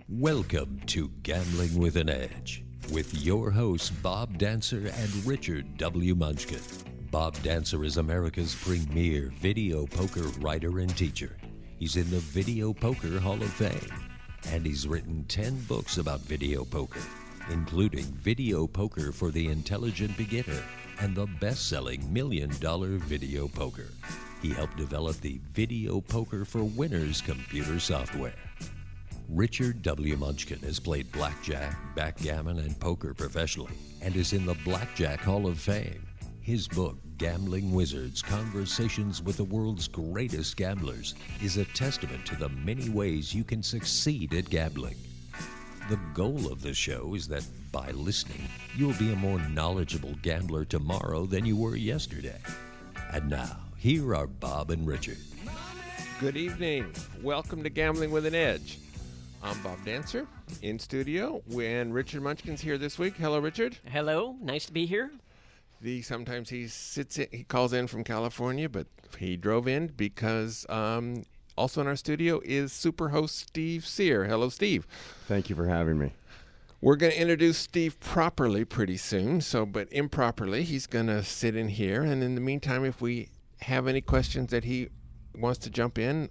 Welcome to Gambling with an Edge with your hosts Bob Dancer and Richard W. Munchkin. Bob Dancer is America's premier video poker writer and teacher. He's in the Video Poker Hall of Fame, and he's written 10 books about video poker, including Video Poker for the Intelligent Beginner and the best-selling $1 Million Video Poker. He helped develop the Video Poker for Winners computer software. Richard W. Munchkin has played blackjack, backgammon, and poker professionally and is in the Blackjack Hall of Fame. His book, Gambling Wizards: Conversations with the World's Greatest Gamblers, is a testament to the many ways you can succeed at gambling. The goal of the show is that by listening, you'll be a more knowledgeable gambler tomorrow than you were yesterday. And now, here are Bob and Richard. Good evening. Welcome to Gambling with an Edge. I'm Bob Dancer in studio, and Richard Munchkin's here this week. Hello, Richard. Hello. Nice to be here. Sometimes he calls in from California, but he drove in because also in our studio is super host Steve Sear. Hello, Steve. Thank you for having me. We're going to introduce Steve properly pretty soon, but improperly, he's going to sit in here. And in the meantime, if we have any questions that he wants to jump in,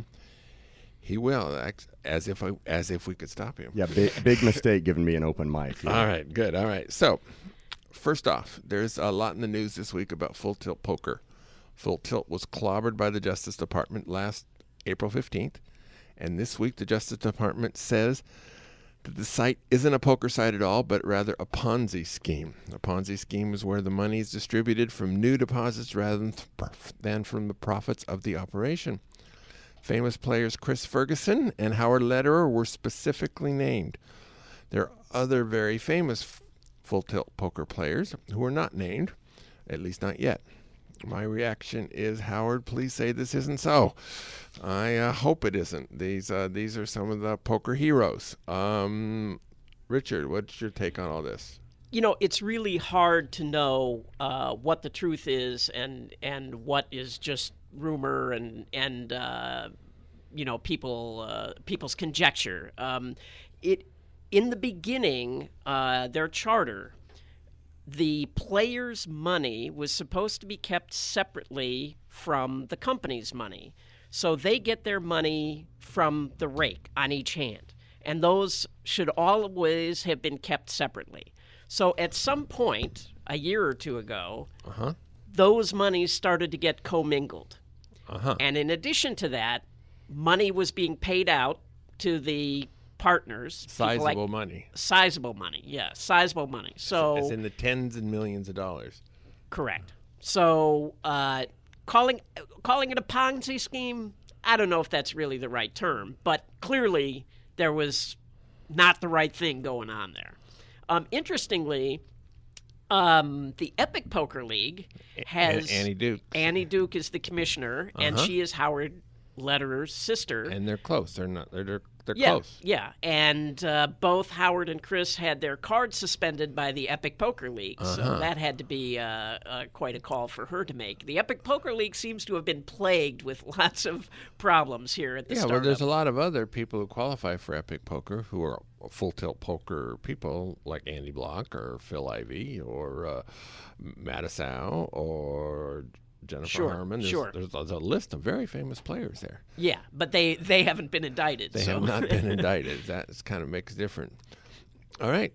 he will, as if we could stop him. Yeah, big mistake giving me an open mic. Yeah. All right, good. All right. So, first off, there's a lot in the news this week about Full Tilt Poker. Full Tilt was clobbered by the Justice Department last April 15th, and this week the Justice Department says that the site isn't a poker site at all, but rather a Ponzi scheme. A Ponzi scheme is where the money is distributed from new deposits rather than from the profits of the operation. Famous players Chris Ferguson and Howard Lederer were specifically named. There are other very famous Full Tilt poker players who are not named, at least not yet. My reaction is, Howard, please say this isn't so. I hope it isn't. These are some of the poker heroes. Richard, what's your take on all this? You know, it's really hard to know what the truth is and what is just rumor and people's conjecture. In the beginning, their charter, the players' money was supposed to be kept separately from the company's money. So they get their money from the rake on each hand. And those should always have been kept separately. So at some point, a year or two ago, those monies started to get commingled. And in addition to that, money was being paid out to the partners. Sizable money. Sizable money, yeah, sizable money. So as in the tens and millions of dollars. Correct. So calling it a Ponzi scheme, I don't know if that's really the right term, but clearly there was not the right thing going on there. Interestingly, the Epic Poker League has Annie Duke. Annie Duke is the commissioner, and she is Howard Lederer's sister. And they're close. They're not. They're yeah, close. Yeah, and both Howard and Chris had their cards suspended by the Epic Poker League, so that had to be quite a call for her to make. The Epic Poker League seems to have been plagued with lots of problems here at the startup. Yeah, well, there's a lot of other people who qualify for Epic Poker who are Full Tilt Poker people, like Andy Block or Phil Ivey or Mattisau or Jennifer Harmon. There's a list of very famous players there. Yeah, but they haven't been indicted. They have not been indicted. That kind of makes it different. All right.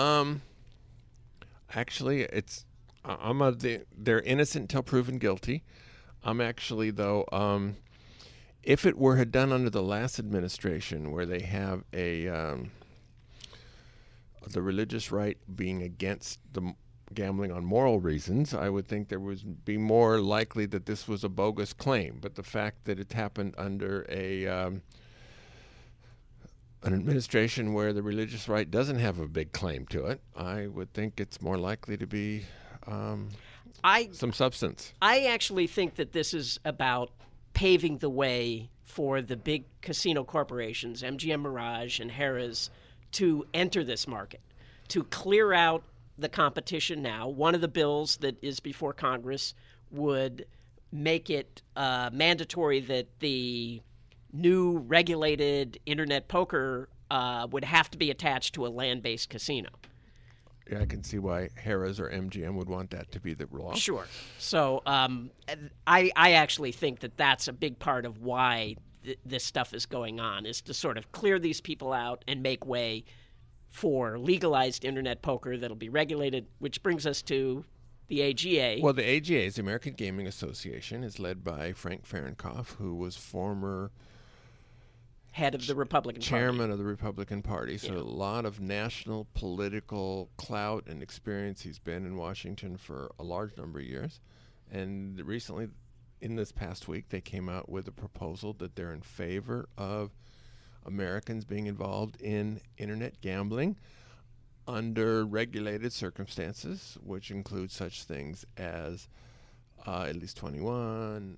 Actually, they're innocent until proven guilty. I'm actually, though, if it had done under the last administration, where they have the religious right being against the gambling on moral reasons, I would think there would be more likely that this was a bogus claim. But the fact that it happened under an administration where the religious right doesn't have a big claim to it, I would think it's more likely to be some substance. I actually think that this is about paving the way for the big casino corporations, MGM Mirage and Harrah's, to enter this market, to clear out the competition now. One of the bills that is before Congress would make it mandatory that the new regulated internet poker would have to be attached to a land-based casino. Yeah, I can see why Harrah's or MGM would want that to be the law. Sure. So I actually think that that's a big part of why this stuff is going on, is to sort of clear these people out and make way for legalized internet poker that'll be regulated, which brings us to the AGA. Well, the AGA, is the American Gaming Association, is led by Frank Fahrenkopf, who was former head of the Republican chairman Party. of the Republican Party. So Yeah. a lot of national political clout and experience. He's been in Washington for a large number of years. And recently, in this past week, they came out with a proposal that they're in favor of Americans being involved in internet gambling under regulated circumstances, which include such things as at least 21,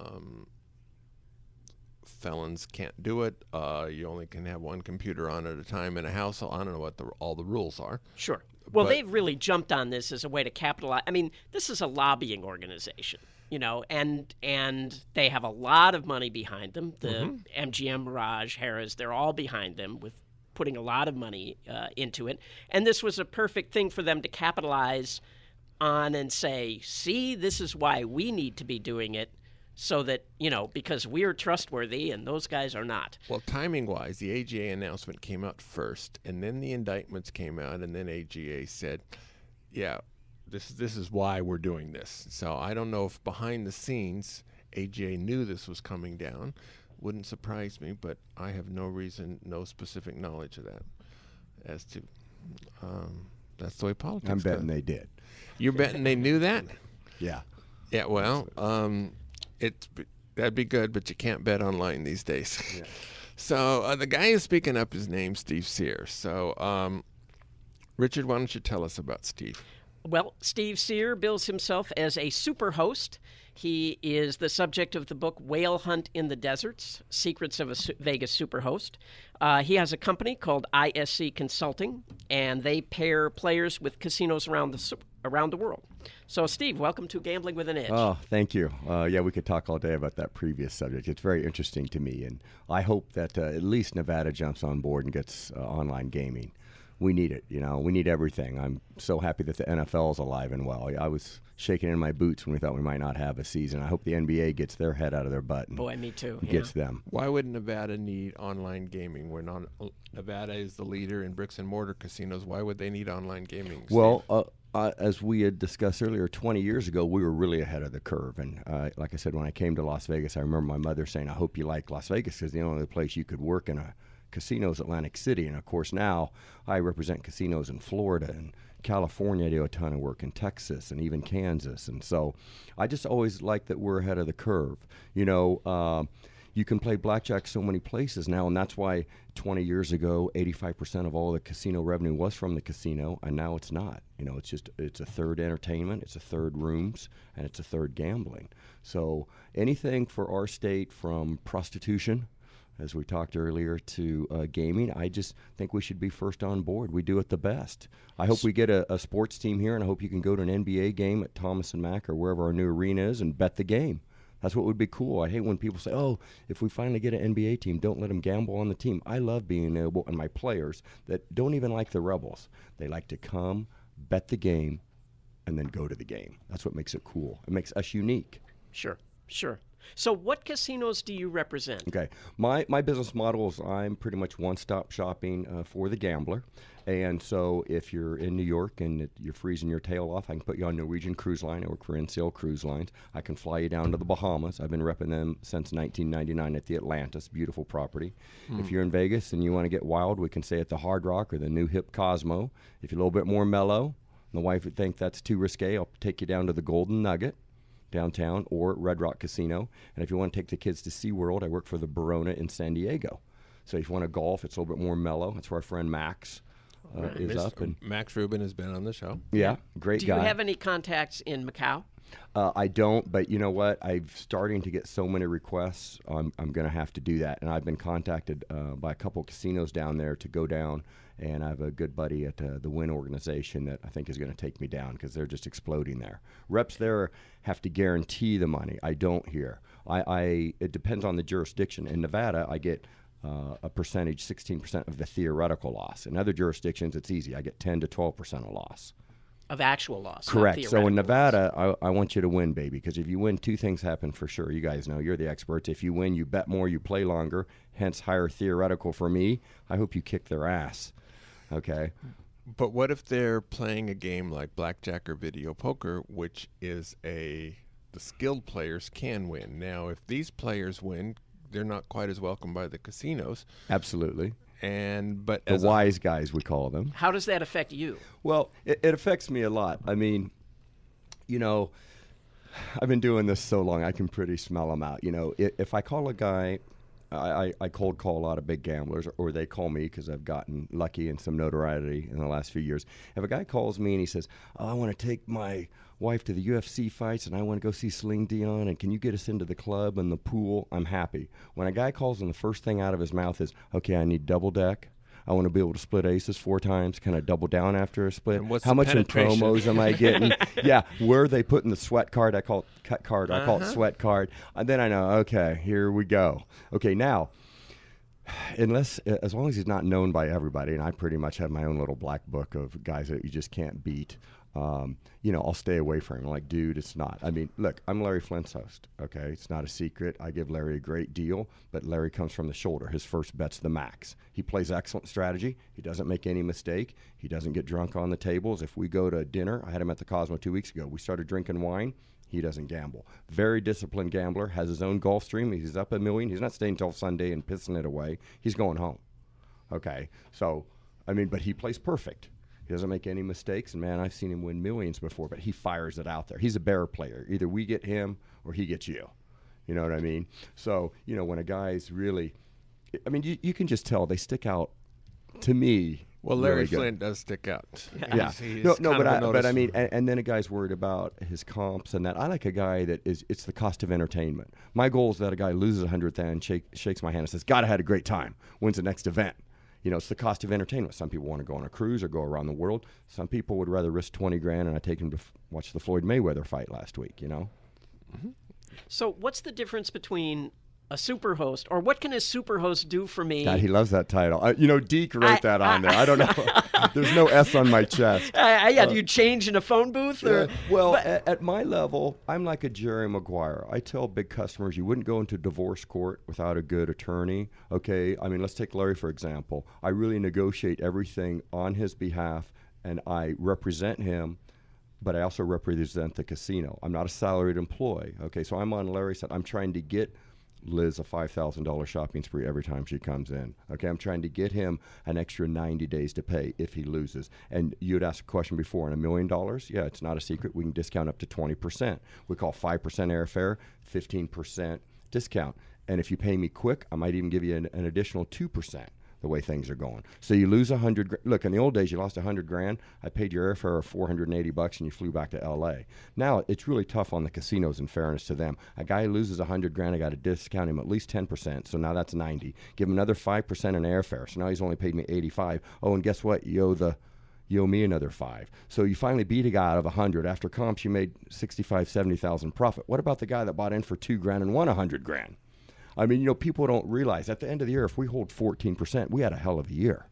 felons can't do it. You only can have one computer on at a time in a house. I don't know what all the rules are. Sure. Well, But- they've really jumped on this as a way to capitalize. I mean, this is a lobbying organization, and they have a lot of money behind them. The MGM, Mirage, Harrah's, they're all behind them with putting a lot of money into it. And this was a perfect thing for them to capitalize on and say, see, this is why we need to be doing it, so that, because we're trustworthy and those guys are not. Well, timing-wise, the AGA announcement came out first, and then the indictments came out, and then AGA said, yeah, this is why we're doing this. So I don't know if behind the scenes AGA knew this was coming down. Wouldn't surprise me, but I have no specific knowledge of that as to that's the way politics I'm goes. betting they did. You're betting they knew that? Yeah. Yeah, well, that'd be good, but you can't bet online these days. Yeah. So the guy who's speaking up, his name's Steve Sear. So, Richard, why don't you tell us about Steve? Well, Steve Sear bills himself as a super host. He is the subject of the book Whale Hunt in the Deserts, Secrets of a Vegas Superhost. He has a company called ISC Consulting, and they pair players with casinos around the world. So, Steve, welcome to Gambling with an Edge. Oh, thank you. Yeah, we could talk all day about that previous subject. It's very interesting to me, and I hope that at least Nevada jumps on board and gets online gaming. We need it, we need everything. I'm so happy that the NFL is alive and well. I was shaking in my boots when we thought we might not have a season. I hope the NBA gets their head out of their butt and Boy, me too. gets them. Why would Nevada need online gaming? Nevada is the leader in bricks and mortar casinos. Why would they need online gaming? Steve? Well, as we had discussed earlier, 20 years ago, we were really ahead of the curve. And like I said, when I came to Las Vegas, I remember my mother saying, I hope you like Las Vegas, because the only place you could work in a casino is Atlantic City. And, of course, now I represent casinos in Florida and California. I do a ton of work in Texas and even Kansas. And so I just always like that we're ahead of the curve. You can play blackjack so many places now, and that's why 20 years ago, 85% of all the casino revenue was from the casino, and now it's not. It's a third entertainment, it's a third rooms, and it's a third gambling. So anything for our state, from prostitution, as we talked earlier, to gaming, I just think we should be first on board. We do it the best. I hope we get a sports team here, and I hope you can go to an NBA game at Thomas and Mack or wherever our new arena is and bet the game. That's what would be cool. I hate when people say, oh, if we finally get an NBA team, don't let them gamble on the team. I love being able, and my players that don't even like the Rebels, they like to come, bet the game, and then go to the game. That's what makes it cool. It makes us unique. Sure. So what casinos do you represent? Okay. My business model is I'm pretty much one-stop shopping for the gambler. And so if you're in New York and you're freezing your tail off, I can put you on Norwegian Cruise Line. I work for NCL Cruise Lines. I can fly you down to the Bahamas. I've been repping them since 1999 at the Atlantis. Beautiful property. If you're in Vegas and you want to get wild, we can stay at the Hard Rock or the new hip Cosmo. If you're a little bit more mellow, and the wife would think that's too risque, I'll take you down to the Golden Nugget downtown, or Red Rock Casino. And if you want to take the kids to SeaWorld, I work for the Barona in San Diego. So if you want to golf, it's a little bit more mellow. That's where our friend Max is up. And Max Rubin has been on the show. yeah, great Do guy. you have any contacts in Macau? I don't, but you know what? I'm starting to get so many requests. I'm going to have to do that. And I've been contacted by a couple of casinos down there to go down. And I have a good buddy at the Wynn organization that I think is going to take me down because they're just exploding there. Reps there have to guarantee the money. I don't here. It depends on the jurisdiction. In Nevada, I get a percentage, 16% of the theoretical loss. In other jurisdictions, it's easy. I get 10 to 12% of loss. Of actual loss. Correct. So in theoretical Nevada, I want you to win, baby, because if you win, two things happen for sure. You guys know, you're the experts. If you win, you bet more, you play longer, hence higher theoretical for me. I hope you kick their ass. Okay? But what if they're playing a game like blackjack or video poker, which is the skilled players can win? Now, if these players win, they're not quite as welcome by the casinos. Absolutely. But the wise guys, we call them. How does that affect you? Well, it affects me a lot. I mean, you know, I've been doing this so long, I can pretty smell them out. You know, if I call a guy, I cold call a lot of big gamblers, or they call me because I've gotten lucky and some notoriety in the last few years. If a guy calls me and he says, "Oh, I want to take my wife to the UFC fights and I want to go see Celine Dion, and can you get us into the club and the pool?" I'm happy. When a guy calls and the first thing out of his mouth is, "Okay, I need double deck. I want to be able to split aces 4 times. Can I double down after a split? And what's How the much in penetration?" promos am I getting?" Yeah, where are they putting the sweat card? I call it cut card. I call it sweat card. And then I know, okay, here we go. Okay, now, as long as he's not known by everybody, and I pretty much have my own little black book of guys that you just can't beat, you know, I'll stay away from him. Like, dude, it's not. I mean, look, I'm Larry Flint's host, okay? It's not a secret. I give Larry a great deal, but Larry comes from the shoulder. His first bet's the max. He plays excellent strategy. He doesn't make any mistake. He doesn't get drunk on the tables. If we go to dinner, I had him at the Cosmo 2 weeks ago. We started drinking wine. He doesn't gamble. Very disciplined gambler, has his own golf stream. He's up $1 million. He's not staying until Sunday and pissing it away. He's going home. Okay, so, I mean, but he plays perfect. He doesn't make any mistakes, and man, I've seen him win millions before, but he fires it out there. He's a bear player. Either we get him or he gets you. You know what I mean? So, you know, when a guy's really, I mean, you can just tell they stick out to me. Well, Larry really good. Flint does stick out. Yeah. He's No, kind of but I notice- mean, and then a guy's worried about his comps and that. I like a guy that it's the cost of entertainment. My goal is that a guy loses 100,000, shakes my hand and says, "God, I had a great time," wins the next event. You know, it's the cost of entertainment. Some people want to go on a cruise or go around the world. Some people would rather risk 20 grand, and I take him to watch the Floyd Mayweather fight last week, you know? So what's the difference between a superhost, or what can a superhost do for me? God, he loves that title. You know, Deke wrote that on there. I don't know. There's no S on my chest. Yeah, do you change in a phone booth? Or, well, at my level, I'm like a Jerry Maguire. I tell big customers you wouldn't go into divorce court without a good attorney. Okay, I mean, let's take Larry for example. I really negotiate everything on his behalf, and I represent him, but I also represent the casino. I'm not a salaried employee. Okay, so I'm on Larry's side. I'm trying to get Liz a $5,000 shopping spree every time she comes in. Okay, I'm trying to get him an extra 90 days to pay if he loses. And you'd asked a question before, on $1 million, yeah, it's not a secret. We can discount up to 20%. We call 5% airfare, 15% discount. And if you pay me quick, I might even give you an additional 2%. The way things are going. So you lose 100 grand. Look, in the old days, you lost 100 grand. I paid your airfare of $480 and you flew back to LA. Now it's really tough on the casinos, in fairness to them. A guy who loses 100 grand, I got to discount him at least 10%. So now that's 90. Give him another 5% in airfare. So now he's only paid me 85. Oh, and guess what? You owe me another 5. So you finally beat a guy out of 100. After comps, you made 65, 70,000 profit. What about the guy that bought in for 2 grand and won 100 grand? I mean, you know, people don't realize at the end of the year, if we hold 14%, we had a hell of a year.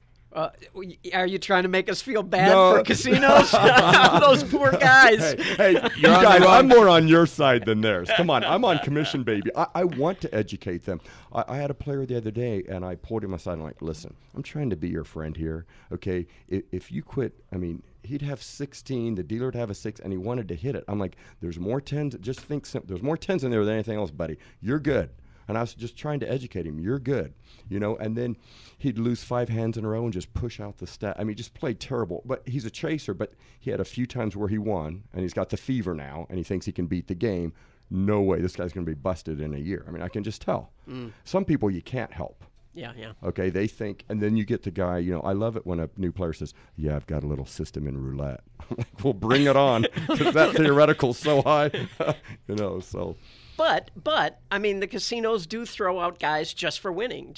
Are you trying to make us feel bad for casinos? Those poor guys. Hey, you guys, I'm more on your side than theirs. Come on, I'm on commission, baby. I want to educate them. I had a player the other day, and I pulled him aside and like, listen, I'm trying to be your friend here, okay? If you quit, I mean, he'd have 16, the dealer would have a 6, and he wanted to hit it. I'm like, there's more 10s. Just think, there's more 10s in there than anything else, buddy. You're good. And I was just trying to educate him. You're good, you know. And then he'd lose 5 hands in a row and just push out the stat. I mean, just played terrible. But he's a chaser. But he had a few times where he won, and he's got the fever now, and he thinks he can beat the game. No way, this guy's going to be busted in a year. I mean, I can just tell. Some people you can't help. Yeah. Okay, they think, and then you get the guy. You know, I love it when a new player says, "Yeah, I've got a little system in roulette." I'm like, well, bring it on, because that theoretical's so high, you know. So. But I mean, the casinos do throw out guys just for winning.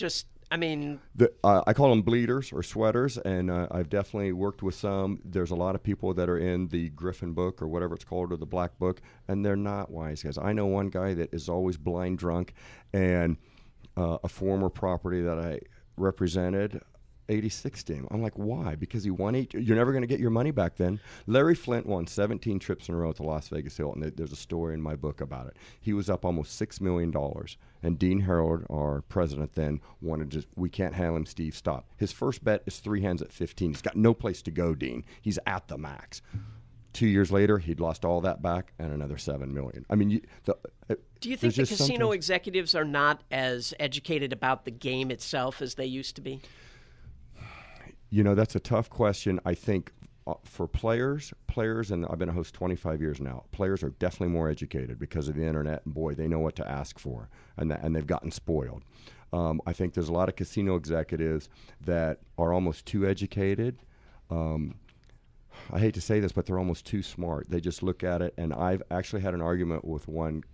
I call them bleeders or sweaters, and I've definitely worked with some. There's a lot of people that are in the Griffin book or whatever it's called, or the Black book, and they're not wise guys. I know one guy that is always blind drunk, and a former property that I represented 86 to him. I'm like, why? Because he won 8. You're never going to get your money back then. Larry Flint won 17 trips in a row at the Las Vegas Hilton. There's a story in my book about it. He was up almost $6 million. And Dean Harold, our president then, wanted to, we can't handle him, Steve, stop. His first bet is 3 hands at 15. He's got no place to go, Dean. He's at the max. 2 years later, he'd lost all that back and another $7 million. I mean, do you think the casino executives are not as educated about the game itself as they used to be? You know, that's a tough question. I think for players, and I've been a host 25 years now, players are definitely more educated because of the internet, and boy, they know what to ask for, and they've gotten spoiled. I think there's a lot of casino executives that are almost too educated. I hate to say this, but they're almost too smart. They just look at it, and I've actually had an argument with one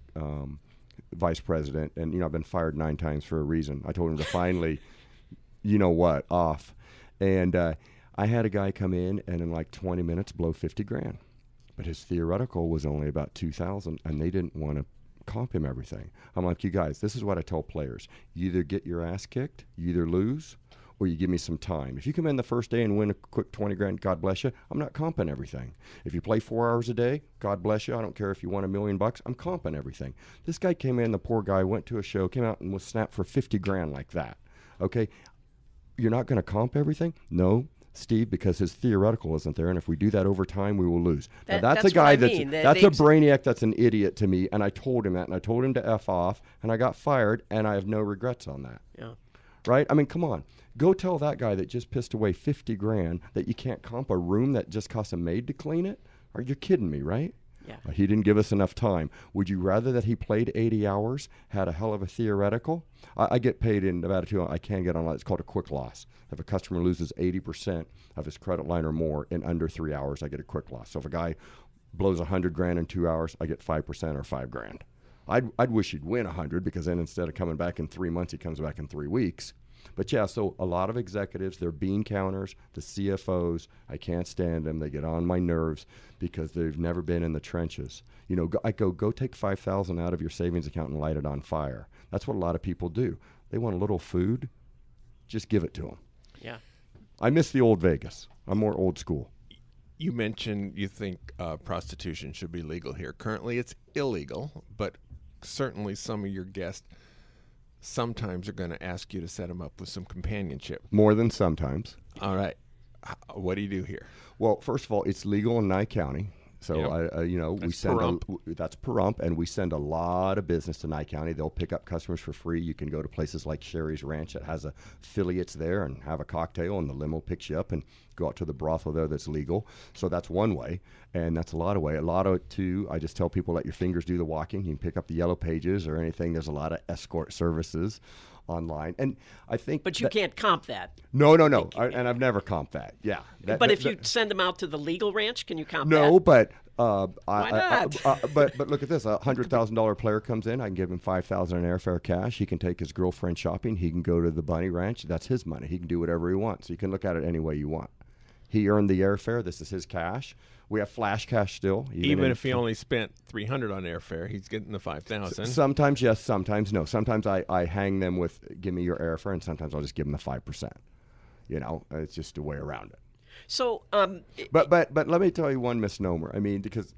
vice president, and, you know, I've been fired 9 times for a reason. I told him to finally, you know what, off. And I had a guy come in and in like 20 minutes blow 50 grand. But his theoretical was only about 2,000, and they didn't want to comp him everything. I'm like, you guys, this is what I tell players. You either get your ass kicked, you either lose, or you give me some time. If you come in the first day and win a quick 20 grand, God bless you, I'm not comping everything. If you play 4 hours a day, God bless you, I don't care if you won $1 million, I'm comping everything. This guy came in, the poor guy, went to a show, came out and was snapped for 50 grand like that. Okay? You're not going to comp everything? No, Steve, because his theoretical isn't there, and if we do that over time, we will lose. Now, that's a guy that's a brainiac, that's an idiot to me, and I told him that, and I told him to F off, and I got fired, and I have no regrets on that. Yeah. Right? I mean, come on. Go tell that guy that just pissed away 50 grand that you can't comp a room that just costs a maid to clean it? Are you kidding me, right? Yeah. He didn't give us enough time. Would you rather that he played 80 hours, had a hell of a theoretical? I get paid in about I can get on, it's called a quick loss. If a customer loses 80% of his credit line or more in under 3 hours, I get a quick loss. So if a guy blows 100 grand in 2 hours, I get 5% or 5 grand. I'd wish he'd win 100, because then instead of coming back in 3 months, he comes back in 3 weeks. But yeah, so a lot of executives, they're bean counters, the CFOs, I can't stand them. They get on my nerves because they've never been in the trenches. You know, I go take $5,000 out of your savings account and light it on fire. That's what a lot of people do. They want a little food, just give it to them. Yeah. I miss the old Vegas. I'm more old school. You mentioned you think prostitution should be legal here. Currently, it's illegal, but certainly some of your guests sometimes are going to ask you to set them up with some companionship. More than sometimes. All right. What do you do here? Well, first of all, it's legal in Nye County. So, yep. we send that's Pahrump, and we send a lot of business to Nye County. They'll pick up customers for free. You can go to places like Sherry's Ranch that has affiliates there and have a cocktail, and the limo picks you up and go out to the brothel there that's legal. So that's one way, and that's a lot of way. A lot of two, I just tell people, let your fingers do the walking. You can pick up the Yellow Pages or anything. There's a lot of escort services online, and I think. But you can't comp that. No, and I've never comped that. Yeah, but if you send them out to the legal ranch, can you comp that? No, but why not? But look at this: $100,000 player comes in. I can give him $5,000 in airfare cash. He can take his girlfriend shopping. He can go to the Bunny Ranch. That's his money. He can do whatever he wants. So you can look at it any way you want. He earned the airfare. This is his cash. We have flash cash still. Even if he only spent $300 on airfare, he's getting the $5,000. Sometimes yes, sometimes no. Sometimes I hang them with give me your airfare, and sometimes I'll just give them the 5%. You know, it's just a way around it. So, but let me tell you one misnomer. I mean, because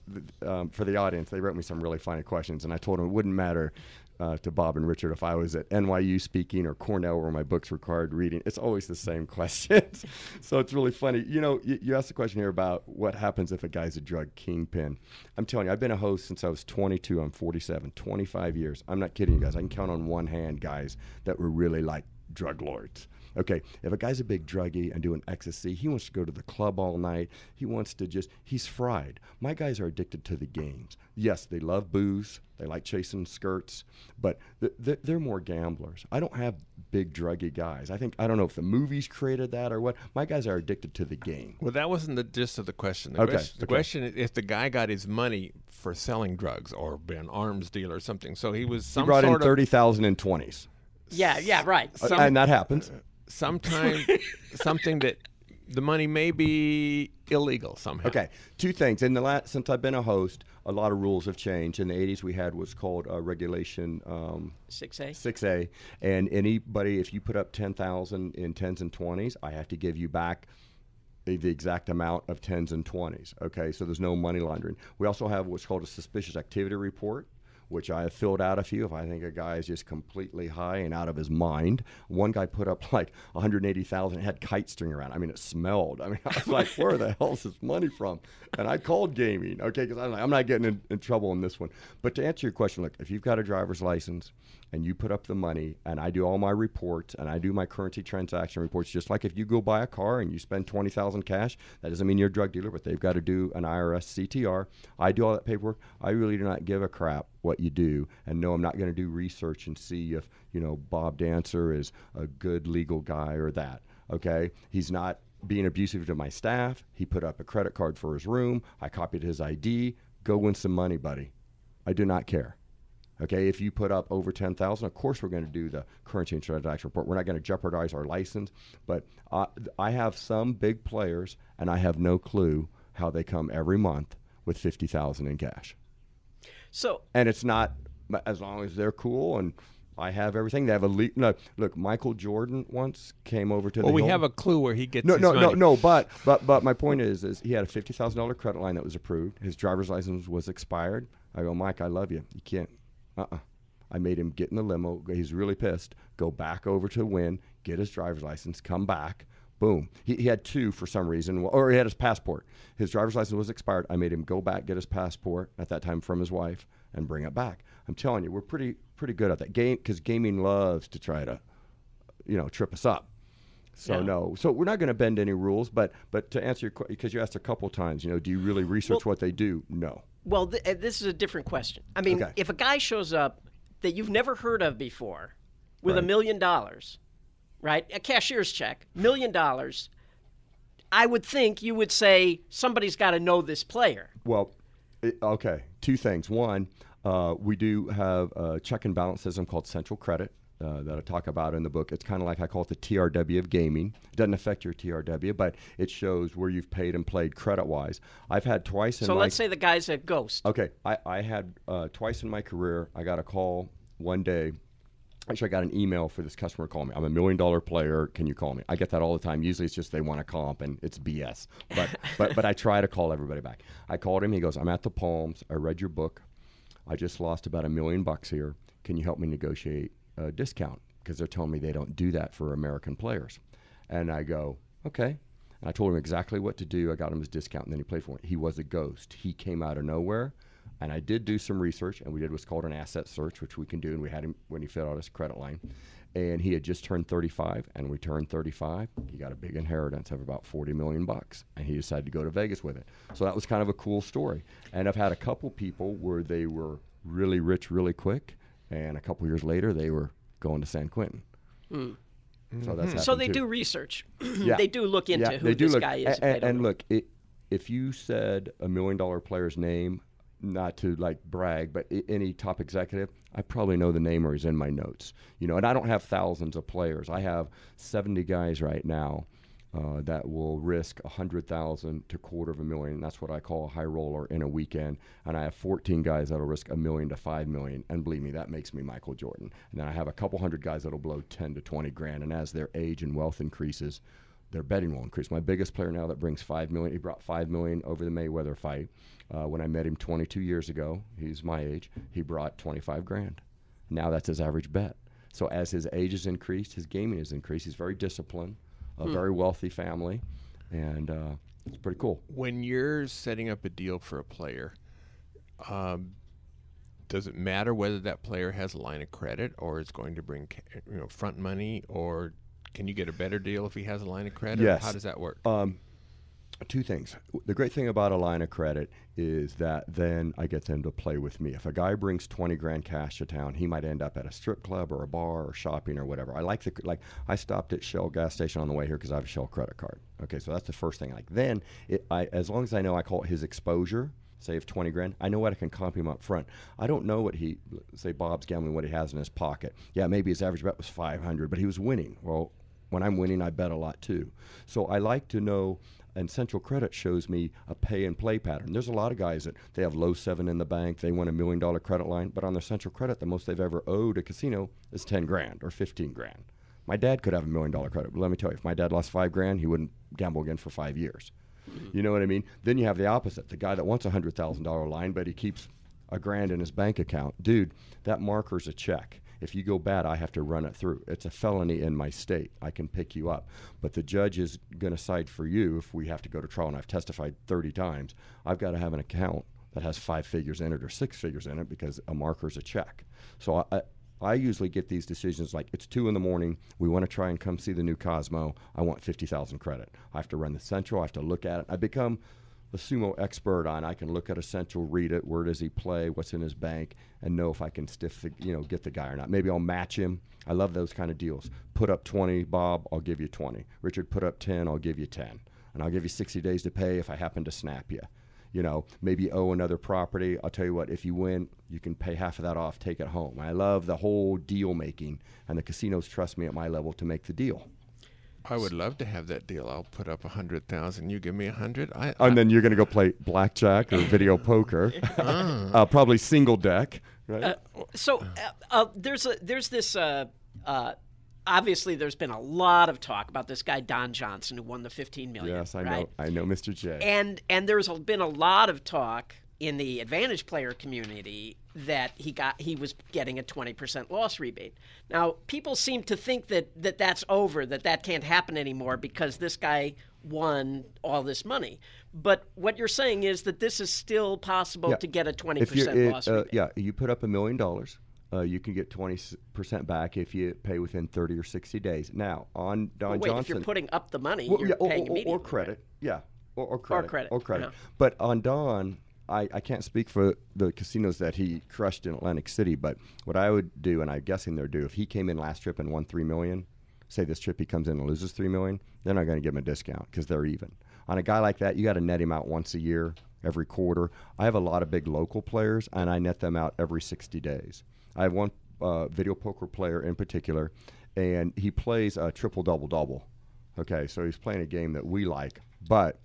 for the audience, they wrote me some really funny questions, and I told them it wouldn't matter to Bob and Richard if I was at NYU speaking or Cornell where my books required reading. It's always the same questions. So it's really funny. You know, you asked the question here about what happens if a guy's a drug kingpin. I'm telling you, I've been a host since I was 22. I'm 47, 25 years. I'm not kidding you guys. I can count on one hand guys that were really like drug lords. Okay, if a guy's a big druggie and doing ecstasy, he wants to go to the club all night. He wants to he's fried. My guys are addicted to the games. Yes, they love booze. They like chasing skirts, but they're more gamblers. I don't have big druggy guys. I don't know if the movies created that or what. My guys are addicted to the game. Well, that wasn't the gist of the question. The question is if the guy got his money for selling drugs or an arms dealer or something. So he was he brought in 30,000 in 20s. Yeah, right. And that happens. Sometimes something that the money may be illegal somehow. Okay, two things. Since I've been a host, a lot of rules have changed. In the 80s, we had what's called Regulation 6A. 6A, and anybody, if you put up 10,000 in 10s and 20s, I have to give you back the exact amount of 10s and 20s. Okay, so there's no money laundering. We also have what's called a suspicious activity report, which I have filled out a few if I think a guy is just completely high and out of his mind. One guy put up like 180,000, had kite string around. I mean, it smelled. I mean, I was like, where the hell is this money from? And I called gaming, okay, because I'm like, I'm not getting in trouble on this one. But to answer your question, look, if you've got a driver's license and you put up the money, and I do all my reports, and I do my currency transaction reports, just like if you go buy a car and you spend $20,000 cash, that doesn't mean you're a drug dealer, but they've got to do an IRS CTR. I do all that paperwork. I really do not give a crap what you do, and no, I'm not going to do research and see if, Bob Dancer is a good legal guy or that, okay? He's not being abusive to my staff. He put up a credit card for his room. I copied his ID. Go win some money, buddy. I do not care. Okay, if you put up over 10,000, of course we're going to do the currency and transaction report. We're not going to jeopardize our license, but I have some big players, and I have no clue how they come every month with 50,000 in cash. So, and it's not, as long as they're cool and I have everything. They have no. Look, Michael Jordan once came over to. Well, we Hilton. have a clue where he gets. His money. No. But my point is he had a $50,000 credit line that was approved. His driver's license was expired. I go, Mike, I love you. You can't. I made him get in the limo. He's really pissed. Go back over to Wynn, get his driver's license, come back. Boom. He had two for some reason, or he had his passport. His driver's license was expired. I made him go back, get his passport, at that time from his wife, and bring it back. I'm telling you, we're pretty good at that game, because gaming loves to try to, trip us up. So Yeah. no. So we're not going to bend any rules, but to answer your question, because you asked a couple times, do you really research what they do? No. Well, this is a different question. I mean, Okay. if a guy shows up that you've never heard of before with Right. $1 million, right? A cashier's check, $1 million, I would think you would say somebody's got to know this player. Well, okay. Two things. One, we do have a check and balance system called Central Credit that I talk about in the book. It's kind of like, I call it the TRW of gaming. It doesn't affect your TRW, but it shows where you've paid and played credit-wise. I've had twice in So my... let's say the guy's at Ghost. Okay. I had twice in my career, I got a call one day. Actually, I got an email for this customer calling me. I'm a $1 million player. Can you call me? I get that all the time. Usually it's just they want a comp, and it's BS. But I try to call everybody back. I called him. He goes, I'm at the Palms. I read your book. I just lost about $1 million here. Can you help me negotiate a discount? Because they're telling me they don't do that for American players. And I go, okay. And I told him exactly what to do. I got him his discount, and then he played for me. He was a ghost. He came out of nowhere. And I did do some research, and we did what's called an asset search, which we can do, and we had him when he filled out his credit line. And he had just turned 35, and we turned 35. He got a big inheritance of about $40 million, and he decided to go to Vegas with it. So that was kind of a cool story. And I've had a couple people where they were really rich really quick, and a couple years later they were going to San Quentin. So that's So happened they too. do research. Yeah. They do look into Yeah, who they do this look- guy is. if they And, don't and know. look, if you said $1 million player's name, not to like brag, but any top executive, I probably know the name or he's in my notes. And I don't have thousands of players. I have 70 guys right now that will risk 100,000 to $250,000. That's what I call a high roller in a weekend. And I have 14 guys that'll risk $1 million to $5 million. And believe me, that makes me Michael Jordan. And then I have a couple hundred guys that'll blow 10 to 20 grand. And as their age and wealth increases, their betting will increase. My biggest player now that brings $5 million, he brought $5 million over the Mayweather fight. When I met him 22 years ago, he's my age, he brought 25 grand. Now that's his average bet. So as his age has increased, his gaming has increased. He's very disciplined, a very wealthy family, and it's pretty cool. When you're setting up a deal for a player, does it matter whether that player has a line of credit or is going to bring front money, or can you get a better deal if he has a line of credit? Yes. How does that work? Two things. The great thing about a line of credit is that then I get them to play with me. If a guy brings 20 grand cash to town, he might end up at a strip club or a bar or shopping or whatever. I I stopped at Shell gas station on the way here because I have a Shell credit card. Okay, so that's the first thing. Then, as long as I know, I call it his exposure. Say if 20 grand, I know what I can comp him up front. I don't know what say Bob's gambling, what he has in his pocket. Yeah, maybe his average bet was 500, but he was winning. Well, when I'm winning, I bet a lot too. So I like to know, and Central Credit shows me a pay and play pattern. There's a lot of guys that they have low 7 in the bank, they want $1 million credit line, but on their Central Credit, the most they've ever owed a casino is 10 grand or 15 grand. My dad could have $1 million credit, but let me tell you, if my dad lost 5 grand, he wouldn't gamble again for 5 years. You know what I mean? Then you have the opposite, the guy that wants a $100,000 line, but he keeps $1 grand in his bank account. Dude, that marker's a check. If you go bad, I have to run it through. It's a felony in my state. I can pick you up. But the judge is going to side for you if we have to go to trial, and I've testified 30 times. I've got to have an account that has 5 figures in it or 6 figures in it because a marker's a check. So I usually get these decisions like it's 2 a.m. We want to try and come see the new Cosmo. I want 50,000 credit. I have to run the Central. I have to look at it. I become a sumo expert on. I can look at a Central, read it. Where does he play? What's in his bank? And know if I can get the guy or not. Maybe I'll match him. I love those kind of deals. Put up 20, Bob. I'll give you 20. Richard, put up 10. I'll give you 10. And I'll give you 60 days to pay if I happen to snap you. You know, maybe you owe another property. I'll tell you what, if you win, you can pay half of that off, take it home. I love the whole deal making, and the casinos trust me at my level to make the deal. I would love to have that deal. I'll put up 100,000. You give me 100. And then you're going to go play blackjack or video poker, probably single deck, right? There's this. Obviously, there's been a lot of talk about this guy Don Johnson who won the $15 million. Yes, I right? know. I know, Mr. J. And there's been a lot of talk in the advantage player community that he was getting a 20% loss rebate. Now, people seem to think that's over, that can't happen anymore because this guy won all this money. But what you're saying is that this is still possible to get a 20% loss rebate. Yeah, you put up $1 million. You can get 20% back if you pay within 30 or 60 days. Now, on Don Johnson... if you're putting up the money, you're paying immediately. Or credit, right? Or credit. Or credit. Yeah. But on Don, I can't speak for the casinos that he crushed in Atlantic City, but what I would do, and I'm guessing they'll do, if he came in last trip and won $3 million, say this trip he comes in and loses $3 million, they're not going to give him a discount because they're even. On a guy like that, you got to net him out once a year, every quarter. I have a lot of big local players, and I net them out every 60 days. I have one video poker player in particular, and he plays a triple double. Okay, so he's playing a game that we like, but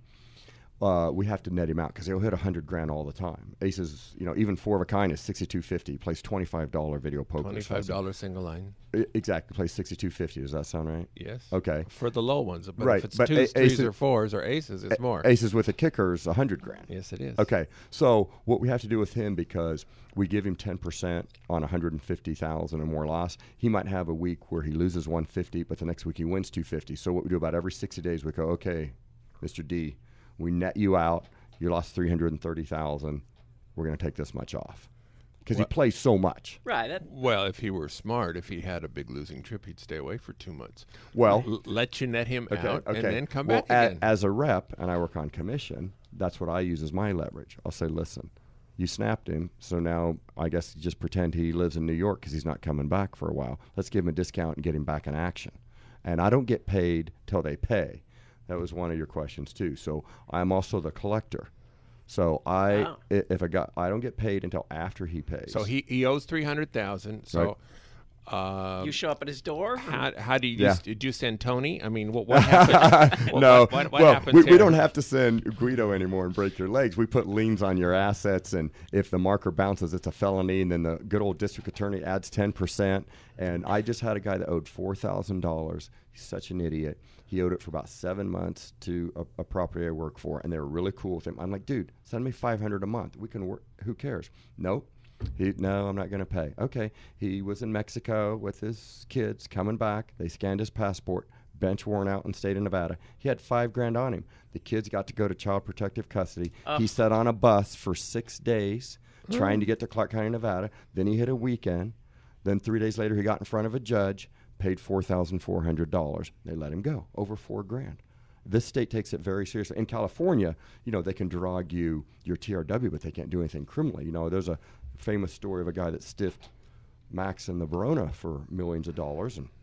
we have to net him out because he'll hit $100,000 all the time. Aces, even 4 of a kind is $62.50. He plays $25 video poker. $25 single line. Exactly, plays $62.50. Does that sound right? Yes. Okay. For the low ones, but right. if it's twos, threes, or fours, or aces, it's more. Aces with a kicker is $100,000. Yes, it is. Okay, so what we have to do with him, because we give him 10% on $150,000 or more loss, he might have a week where he loses $150, but the next week he wins $250. So what we do about every 60 days, we go, okay, Mr. D, we net you out. You lost $330,000. We're going to take this much off because he plays so much. Right. Well, if he were smart, if he had a big losing trip, he'd stay away for 2 months. Well, let you net him out and then come back again. As a rep, and I work on commission, that's what I use as my leverage. I'll say, listen, you snapped him, so now I guess just pretend he lives in New York because he's not coming back for a while. Let's give him a discount and get him back in action. And I don't get paid till they pay. That was one of your questions too. So I'm also the collector. So I don't get paid until after he pays. So he owes $300,000. So you show up at his door. How do you do? You send Tony? I mean, what happens? No. What happens we don't have to send Guido anymore and break your legs. We put liens on your assets, and if the marker bounces, it's a felony. And then the good old district attorney adds 10%. And I just had a guy that owed $4,000. He's such an idiot. He owed it for about 7 months to a property I work for, and they were really cool with him. I'm like, dude, send me $500 a month. We can work. Who cares? Nope. No, I'm not going to pay. Okay. He was in Mexico with his kids coming back. They scanned his passport, bench worn out in state of Nevada. He had $5,000 on him. The kids got to go to child protective custody. He sat on a bus for 6 days trying to get to Clark County, Nevada. Then he hit a weekend. Then 3 days later, he got in front of a judge, paid $4,400. They let him go, over $4,000. This state takes it very seriously. In California, they can drag you your TRW, but they can't do anything criminally. There's a famous story of a guy that stiffed Max in the Verona for millions of dollars, and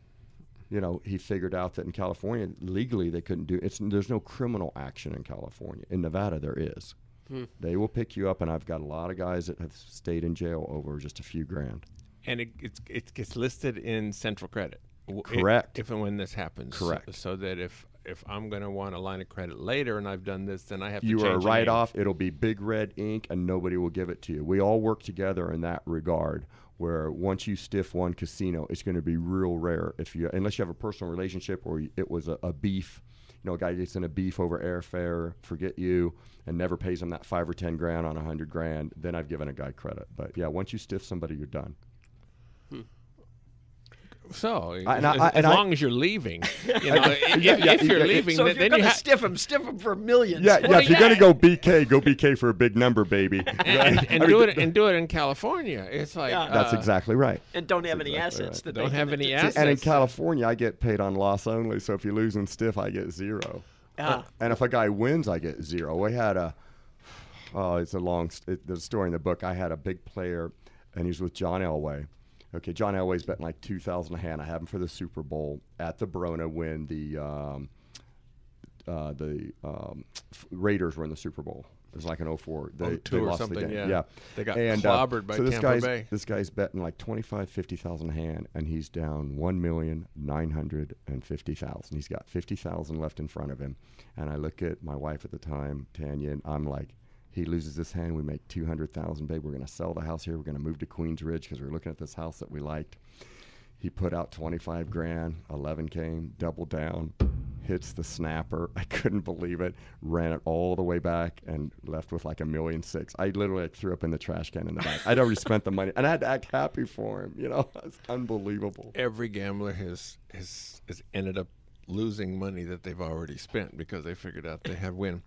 he figured out that in California legally they couldn't do it. There's no criminal action in California. In Nevada there is. They will pick you up, and I've got a lot of guys that have stayed in jail over just a few grand. And it gets listed in Central Credit. Correct. If and when this happens. Correct. So that if I'm going to want a line of credit later and I've done this, then I have to You change are the right name. off. It'll be big red ink, and nobody will give it to you. We all work together in that regard. Where once you stiff one casino, it's going to be real rare unless you have a personal relationship or it was a beef. A guy gets in a beef over airfare, forget you, and never pays him that $5 or $10 grand on $100,000. Then I've given a guy credit. But yeah, once you stiff somebody, you're done. So as long as you're leaving, if you're leaving, So if you're then going you to have stiff them for millions. Yeah, if you're going to go BK for a big number, baby. and do it in California. It's like That's exactly right. And don't have any exactly assets. right. That Don't they have can any attach- assets. And in California, I get paid on loss only. So if you lose in stiff, I get 0. And if a guy wins, I get 0. We had it's there's a story in the book. I had a big player, and he was with John Elway. Okay, John Elway's betting like $2,000 a hand. I have him for the Super Bowl at the Barona when the Raiders were in the Super Bowl. It was like an 04. They or lost something, the game. yeah. They got clobbered by Tampa Bay. This guy's betting like $50,000 a hand, and he's down $1,950,000. He's got $50,000 left in front of him. And I look at my wife at the time, Tanya, and I'm like, he loses this hand, we make $200,000, babe. We're going to sell the house here. We're going to move to Queens Ridge because we're looking at this house that we liked. He put out 25 grand. 11 came, doubled down, hits the snapper. I couldn't believe it. Ran it all the way back and left with like $1.6 million. I literally threw up in the trash can in the back. I'd already spent the money, and I had to act happy for him. It's unbelievable. Every gambler has ended up losing money that they've already spent because they figured out they had win.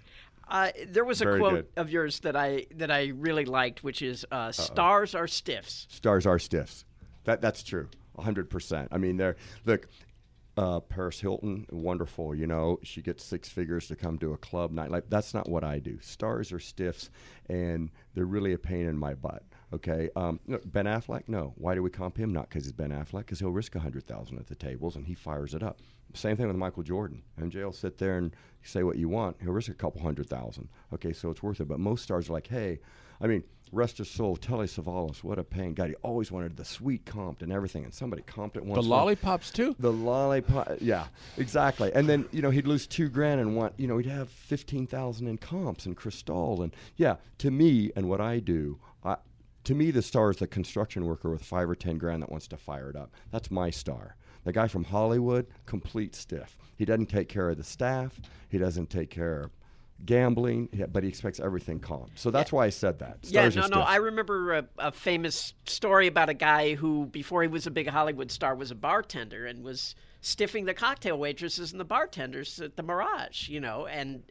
There was a Very quote good. of yours that I really liked, which is "Stars are stiffs." Stars are stiffs. That's true, 100%. I mean, look. Paris Hilton, wonderful. She gets 6 figures to come to a club night. Like, that's not what I do. Stars are stiffs, and they're really a pain in my butt. Okay, Ben Affleck. No, why do we comp him? Not because he's Ben Affleck, because he'll risk $100,000 at the tables and he fires it up. Same thing with Michael Jordan. MJ will sit there and say what you want. He'll risk a couple $100,000. Okay, so it's worth it. But most stars are like, hey, rest his soul, Telly Savalas, what a pain. God, he always wanted the sweet comped and everything, and somebody comped it once. The lollipops too. The lollipop, yeah, exactly. And then he'd lose $2,000 and want he'd have 15,000 in comps and Cristal, and yeah. To me, and what I do, to me, the star is the construction worker with $5 or $10,000 that wants to fire it up. That's my star. The guy from Hollywood, complete stiff. He doesn't take care of the staff. He doesn't take care of gambling, but he expects everything calm. So that's why I said that. Stars are stiff. I remember a famous story about a guy who, before he was a big Hollywood star, was a bartender and was stiffing the cocktail waitresses and the bartenders at the Mirage, and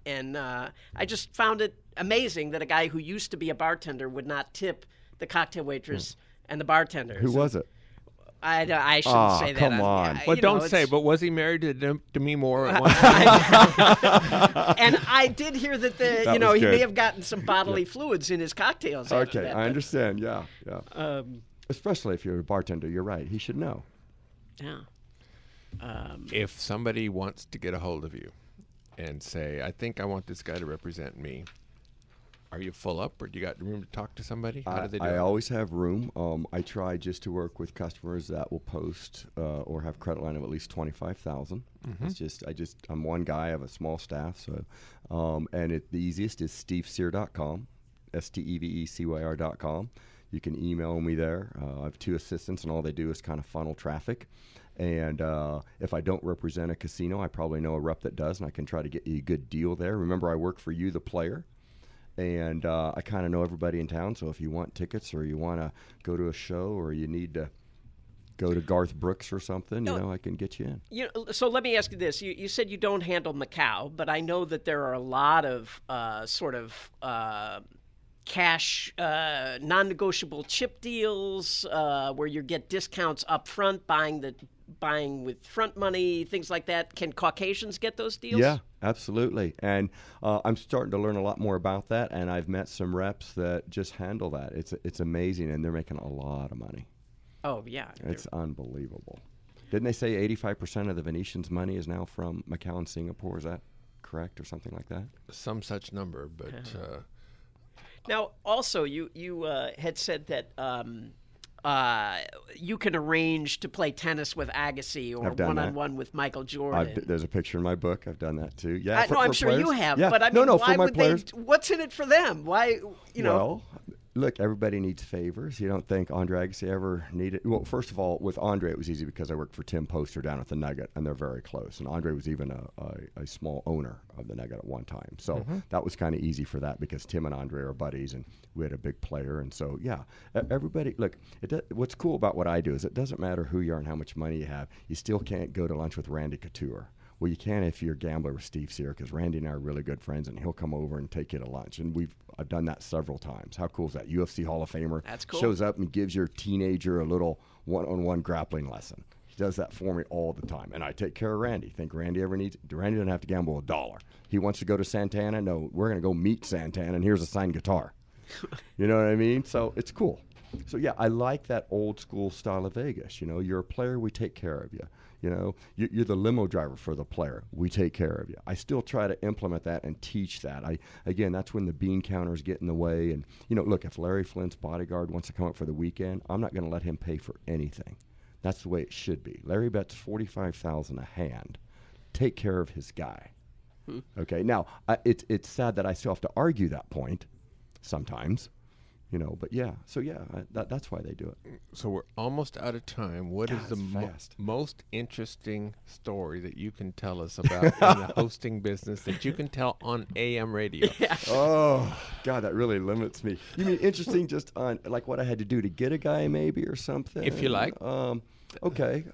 I just found it amazing that a guy who used to be a bartender would not tip the cocktail waitress and the bartenders. Who was it? I shouldn't say that. Come on. But don't say. But was he married to Demi Moore at one time? And I did hear that he was may good. have gotten some bodily fluids in his cocktails. after Okay, that, I understand. Yeah. Especially if you're a bartender, you're right. He should know. Yeah. If somebody wants to get a hold of you and say, I think I want this guy to represent me, are you full up, or do you got room to talk to somebody? How do they do I it? always have room. I try just to work with customers that will post or have credit line of at least 25,000. I'm one guy. I have a small staff, so and the easiest is stevecyr.com, stevecyr.com. You can email me there. I have 2 assistants, and all they do is kind of funnel traffic. And if I don't represent a casino, I probably know a rep that does, and I can try to get you a good deal there. Remember, I work for you, the player. And I kind of know everybody in town, so if you want tickets or you want to go to a show or you need to go to Garth Brooks or something, I can get you in. So let me ask you this. You said you don't handle Macau, but I know that there are a lot of cash, non-negotiable chip deals where you get discounts up front, buying with front money, things like that. Can Caucasians get those deals? Yeah, absolutely. And I'm starting to learn a lot more about that, and I've met some reps that just handle that. It's amazing, and they're making a lot of money. Oh, yeah. It's unbelievable. Didn't they say 85% of the Venetians' money is now from Macau and Singapore? Is that correct or something like that? Some such number, but... Now, also, you had said that you can arrange to play tennis with Agassi or I've done that. one-on-one with Michael Jordan. There's a picture in my book. I've done that too. Yeah, No, I'm for sure players. you have, Yeah. but I mean, no, why for my would players. they? What's in it for them? Why, you know? Well, look, everybody needs favors. You don't think Andre Agassi ever needed? Well, first of all, with Andre, it was easy because I worked for Tim Poster down at the Nugget, and they're very close. And Andre was even a small owner of the Nugget at one time, so that was kind of easy for that because Tim and Andre are buddies, and we had a big player. And so, yeah, everybody. Look, what's cool about what I do is it doesn't matter who you are and how much money you have. You still can't go to lunch with Randy Couture. Well, you can if you're a gambler with Steve Sear, because Randy and I are really good friends, and he'll come over and take you to lunch. And I've done that several times. How cool is that? UFC Hall of Famer That's cool. shows up and gives your teenager a little one-on-one grappling lesson. He does that for me all the time, and I take care of Randy. Think Randy ever needs? Randy doesn't have to gamble $1. He wants to go to Santana. No, we're going to go meet Santana, and here's a signed guitar. You know what I mean? So it's cool. So yeah, I like that old school style of Vegas. You know, you're a player, we take care of you. You know, you're the limo driver for the player. We take care of you. I still try to implement that and teach that. Again, that's when the bean counters get in the way. And, you know, look, if Larry Flint's bodyguard wants to come up for the weekend, I'm not going to let him pay for anything. That's the way it should be. Larry bets $45,000 a hand. Take care of his guy. Okay. Now, it's sad that I still have to argue that point sometimes. You know, but yeah, so yeah, that's why they do it. So we're almost out of time. What is God, the it's fast. most interesting story that you can tell us about in the hosting business that you can tell on AM radio? Oh, God, that really limits me. You mean interesting just on, like, what I had to do to get a guy maybe or something? If you like. Okay.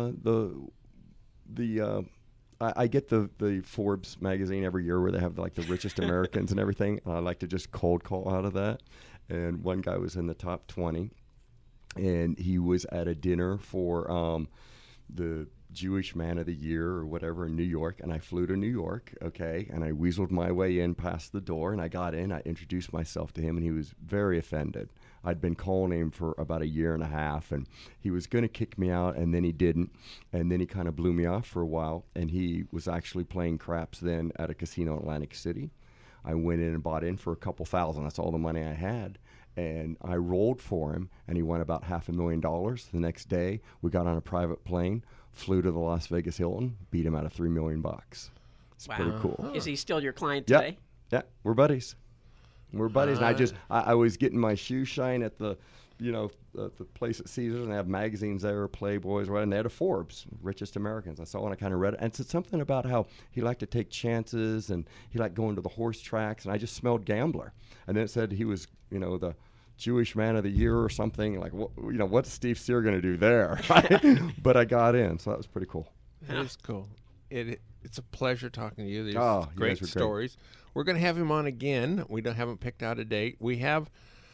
I get the Forbes magazine every year where they have, like, the richest Americans and everything. I like to just cold call out of that. And one guy was in the top 20, and he was at a dinner for the Jewish Man of the Year or whatever in New York, and I flew to New York, okay, and I weaseled my way in past the door, and I got in, I introduced myself to him, and he was very offended. I'd been calling him for about a year and a half, and he was going to kick me out, and then he didn't, and then he kind of blew me off for a while, and he was actually playing craps then at a casino in Atlantic City. I went in and bought in for a couple thousand. That's all the money I had. And I rolled for him, and he won about $500,000. The next day, we got on a private plane, flew to the Las Vegas Hilton, beat him out of $3 million. It's Wow. pretty cool. Is he still your client Yeah, today? yeah, we're buddies. We're buddies. And I was getting my shoe shine at the place at Caesars, and they have magazines there, Playboys, right? And they had a Forbes, richest Americans. I saw it and I kind of read it. And it said something about how he liked to take chances and he liked going to the horse tracks. And I just smelled gambler. And then it said he was, the Jewish Man of the Year or something. Like, what's Steve Sear going to do there? But I got in, so that was pretty cool. That is cool. It's a pleasure talking to you. These Oh, you great guys were great. stories. We're going to have him on again. We haven't picked out a date. We have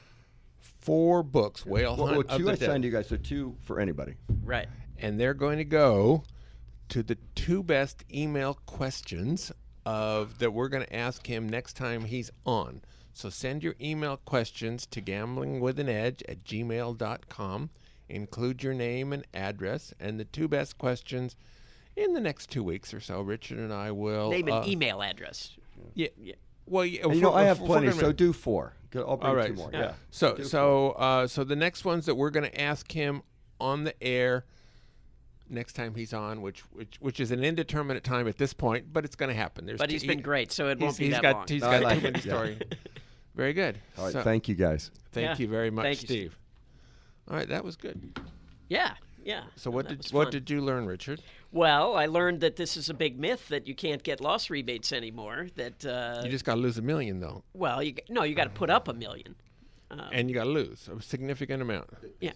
4 books, Whale Hunt Well, of 2 the I Dead. signed you guys, so 2 for anybody. Right. And they're going to go to the 2 best email questions that we're going to ask him next time he's on. So send your email questions to gamblingwithanedge@gmail.com. Include your name and address, and the 2 best questions in the next 2 weeks or so. Richard and I will Name and email address. Yeah. Well, yeah, And, I have plenty, so do 4. I'll bring all right. 2 more. Yeah. So the next ones that we're going to ask him on the air next time he's on, which is an indeterminate time at this point, but it's going to happen. But he's been great, so it won't be he's that got, long. He's No, I got like too many it. Yeah. stories. Very good. All right, So, thank you guys. thank you very much, Thank you, Steve. All right, that was good. Yeah. So No, what that was what fun. did you learn, Richard? Well, I learned that this is a big myth that you can't get loss rebates anymore. That You just got to lose $1 million though, you got to put up $1 million. and you got to lose a significant amount. Yeah.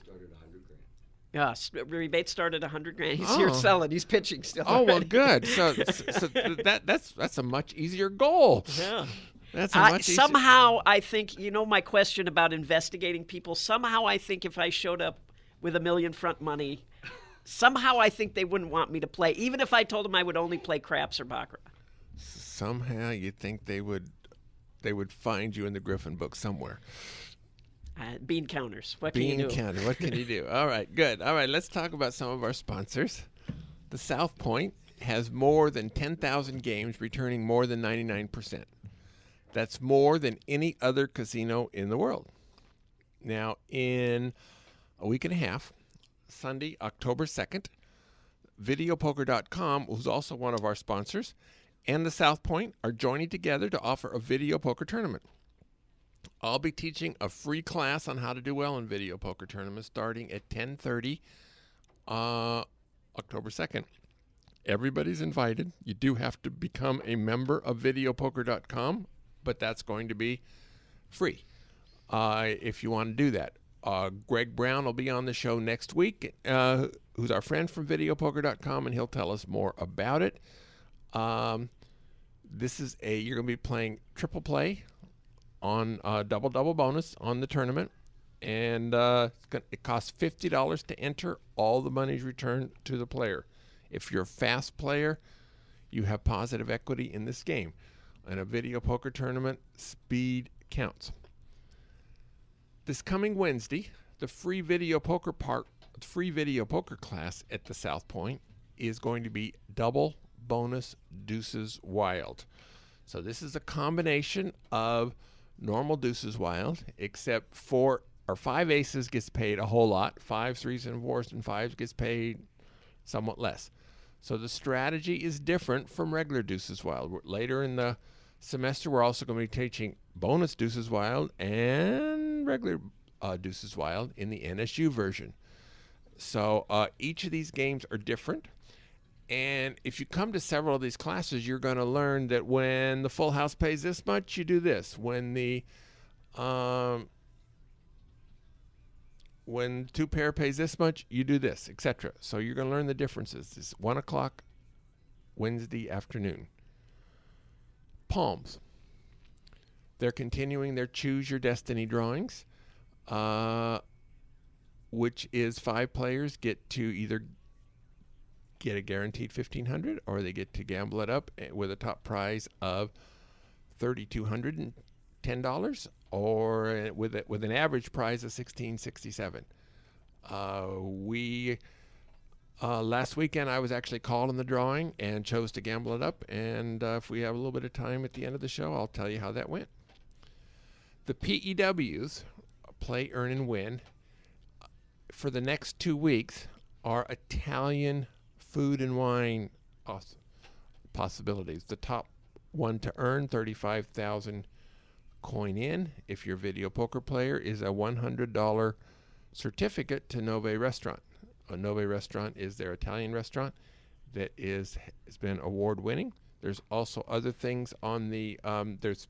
Rebates start at $100,000. He's here Oh. selling. He's pitching still. Oh well, already. good. So that's a much easier goal. Yeah. That's a much easier. Somehow, I think, my question about investigating people, somehow I think if I showed up with $1 million front money, somehow I think they wouldn't want me to play, even if I told them I would only play craps or baccarat. Somehow you think they would find you in the Griffin book somewhere. Bean counters. What can you Bean do? counter. What can you do? All right, good. All right, let's talk about some of our sponsors. The South Point has more than 10,000 games, returning more than 99%. That's more than any other casino in the world. Now, in a week and a half, Sunday, October 2nd. Videopoker.com, who's also one of our sponsors, and the South Point are joining together to offer a video poker tournament. I'll be teaching a free class on how to do well in video poker tournaments starting at 10:30 October 2nd. Everybody's invited. You do have to become a member of videopoker.com, but that's going to be free if you want to do that. Greg Brown will be on the show next week, who's our friend from videopoker.com, and he'll tell us more about it. You're going to be playing triple play on double bonus on the tournament, and it costs $50 to enter. All the money is returned to the player. If you're a fast player, you have positive equity in this game. In a video poker tournament, speed counts. This coming Wednesday, the free video poker class at the South Point is going to be double bonus deuces wild. So this is a combination of normal deuces wild, except 4 or 5 aces gets paid a whole lot. 5, 3s, and 4s, and 5s gets paid somewhat less. So the strategy is different from regular deuces wild. Later in the semester, we're also going to be teaching bonus deuces wild and regular deuces wild in the NSU version. So each of these games are different. And if you come to several of these classes, you're going to learn that when the full house pays this much, you do this. When the when 2 pair pays this much, you do this, etc. So you're going to learn the differences. It's 1 o'clock Wednesday afternoon. Palms. They're continuing their Choose Your Destiny drawings, which is 5 players get to either get a guaranteed $1,500 or they get to gamble it up with a top prize of $3,210 or with an average prize of $1,667. Last weekend I was actually called in the drawing and chose to gamble it up, and if we have a little bit of time at the end of the show, I'll tell you how that went. The PEWs, Play, Earn, and Win, for the next 2 weeks are Italian food and wine possibilities. The top one to earn 35,000 coin in, if you're a video poker player, is a $100 certificate to Nove Restaurant. A Nove Restaurant is their Italian restaurant that has been award winning. There's also other things on the there's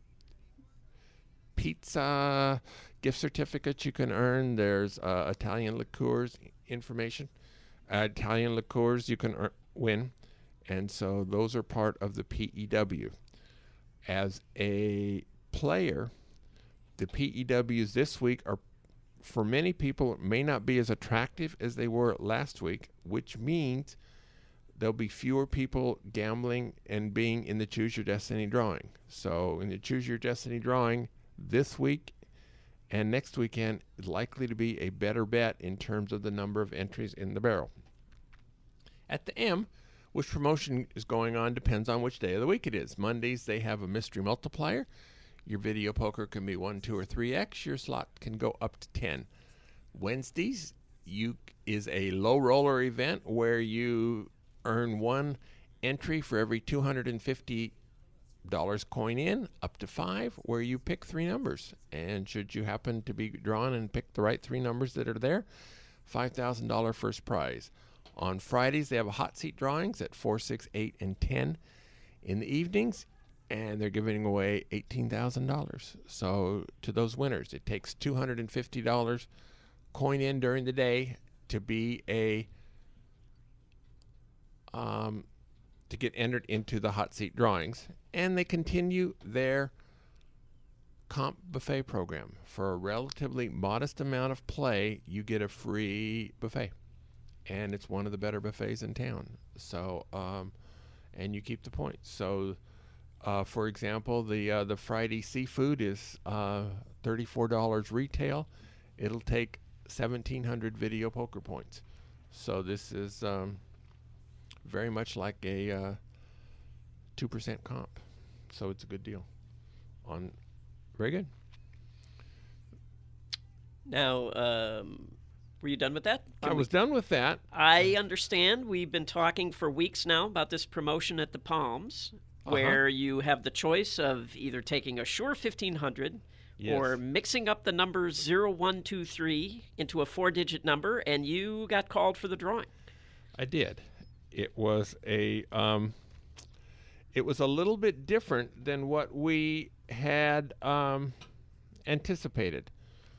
pizza gift certificates you can earn. There's Italian liqueurs information. Italian liqueurs you can win, and so those are part of the PEW. As a player, the PEWs this week are, for many people, may not be as attractive as they were last week, which means there'll be fewer people gambling and being in the Choose Your Destiny drawing. So in the Choose Your Destiny drawing this week and next weekend is likely to be a better bet in terms of the number of entries in the barrel. At the M, which promotion is going on depends on which day of the week it is. Mondays, they have a mystery multiplier. Your video poker can be 1, 2, or 3x. Your slot can go up to 10. Wednesdays is a low roller event where you earn 1 entry for every $250 coin in, up to 5, where you pick 3 numbers. And should you happen to be drawn and pick the right 3 numbers that are there, $5,000 first prize. On Fridays, they have a hot seat drawings at 4, 6, 8, and 10 in the evenings, and they're giving away $18,000. So to those winners, it takes $250 coin in during the day to be to get entered into the hot seat drawings, and they continue their comp buffet program. For a relatively modest amount of play, you get a free buffet. And it's one of the better buffets in town. So, and you keep the points. So, for example, the Friday seafood is $34 retail. It'll take 1,700 video poker points. So this is very much like a 2% comp. So it's a good deal. Very good. Now, Were you done with that? I was done with that. I understand. We've been talking for weeks now about this promotion at the Palms, where you have the choice of either taking a Shure 1500 or mixing up the numbers 0, 1, 2, 3 into a 4-digit number, and you got called for the drawing. I did. It was a little bit different than what we had anticipated.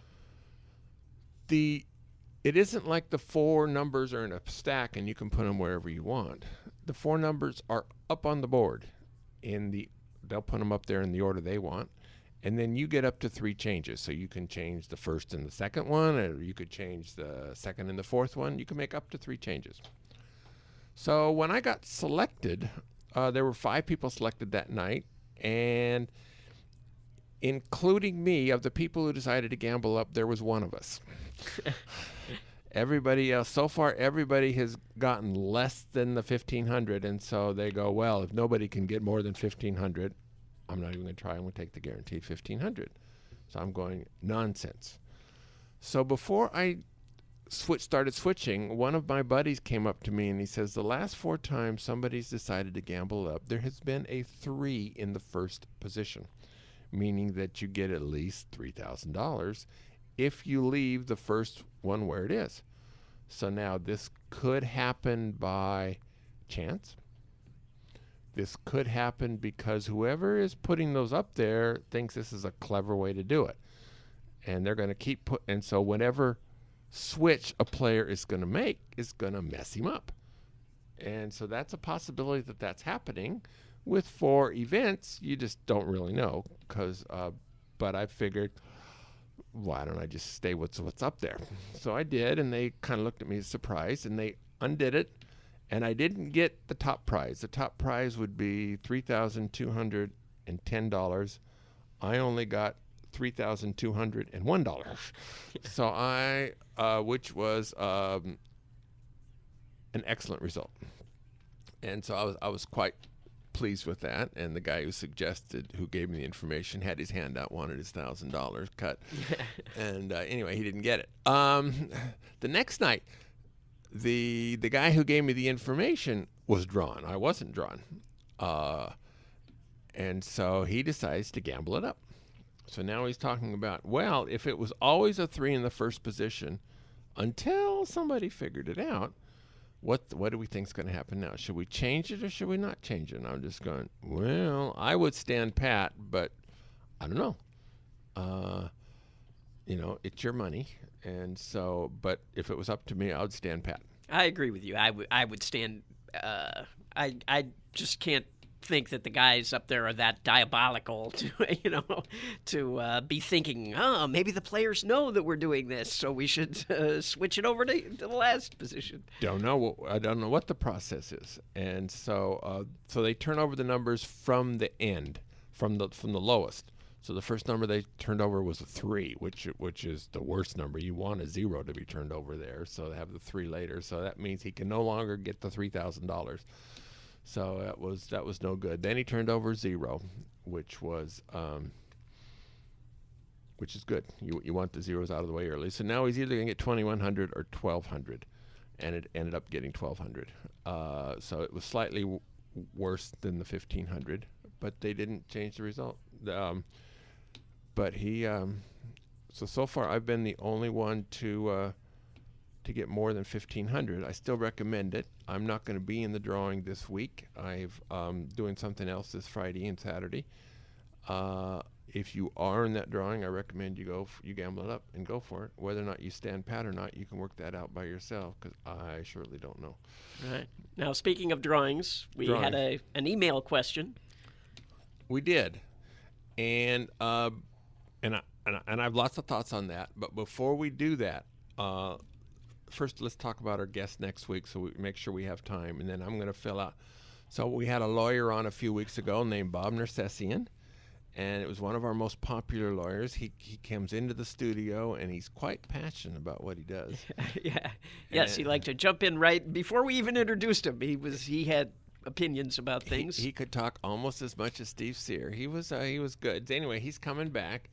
It isn't like the 4 numbers are in a stack and you can put them wherever you want. The 4 numbers are up on the board. They'll put them up there in the order they want, and then you get up to 3 changes. So you can change the first and the second one, or you could change the second and the fourth one. You can make up to 3 changes. So when I got selected, there were 5 people selected that night, and including me, of the people who decided to gamble up, there was one of us. Everybody else, so far, everybody has gotten less than the 1,500, and so they go, well, if nobody can get more than 1,500, I'm not even going to try. I'm going to take the guaranteed 1,500. So I'm going, nonsense. So before I started switching, one of my buddies came up to me and he says, the last 4 times somebody's decided to gamble up, there has been a 3 in the first position, meaning that you get at least $3,000 if you leave the first one where it is. So now this could happen by chance. This could happen because whoever is putting those up there thinks this is a clever way to do it. And they're going to keep and so whatever switch a player is going to make is going to mess him up. And so that's a possibility that that's happening. With 4 events, you just don't really know, but I figured, why don't I just stay what's up there? So I did, and they kind of looked at me surprised, and they undid it, and I didn't get the top prize. The top prize would be $3,210. I only got $3,201. So which was an excellent result, and so I was quite pleased with that. And the guy who gave me the information, had his hand out, wanted his $1,000 cut. And anyway, he didn't get it. The next night, the guy who gave me the information was drawn. I wasn't drawn. And so he decides to gamble it up. So now he's talking about, well, if it was always a 3 in the first position until somebody figured it out, what do we think is going to happen now? Should we change it or should we not change it? And I'm just going, well, I would stand pat, but I don't know. It's your money. And so, but if it was up to me, I would stand pat. I agree with you. I would stand. I just can't think that the guys up there are that diabolical to be thinking, maybe the players know that we're doing this, so we should switch it over to the last position. I don't know what the process is, and so they turn over the numbers from the end, from the lowest. So the first number they turned over was a 3, which is the worst number. You want a 0 to be turned over there, so they have the 3 later. So that means he can no longer get the $3,000. So that was no good. Then he turned over 0, which is good. You want the zeros out of the way early. So now he's either going to get 2,100 or 1,200, and it ended up getting 1,200. So it was slightly worse than the 1,500, but they didn't change the result. But he so far I've been the only one to get more than 1,500. I still recommend it. I'm not going to be in the drawing this week. I've doing something else this Friday and Saturday. If you are in that drawing, I recommend you gamble it up and go for it. Whether or not you stand pat or not, you can work that out by yourself, because I surely don't know. All right. Now, speaking of drawings, we had an email question. We did, and I have lots of thoughts on that. But before we do that, first, let's talk about our guest next week, so we make sure we have time, and then I'm going to fill out. So we had a lawyer on a few weeks ago named Bob Nersessian, and it was one of our most popular lawyers. He comes into the studio, and he's quite passionate about what he does. Yeah. Yes, he liked to jump in right before we even introduced him. He had opinions about things. He could talk almost as much as Steve Sear. He was good. Anyway, he's coming back.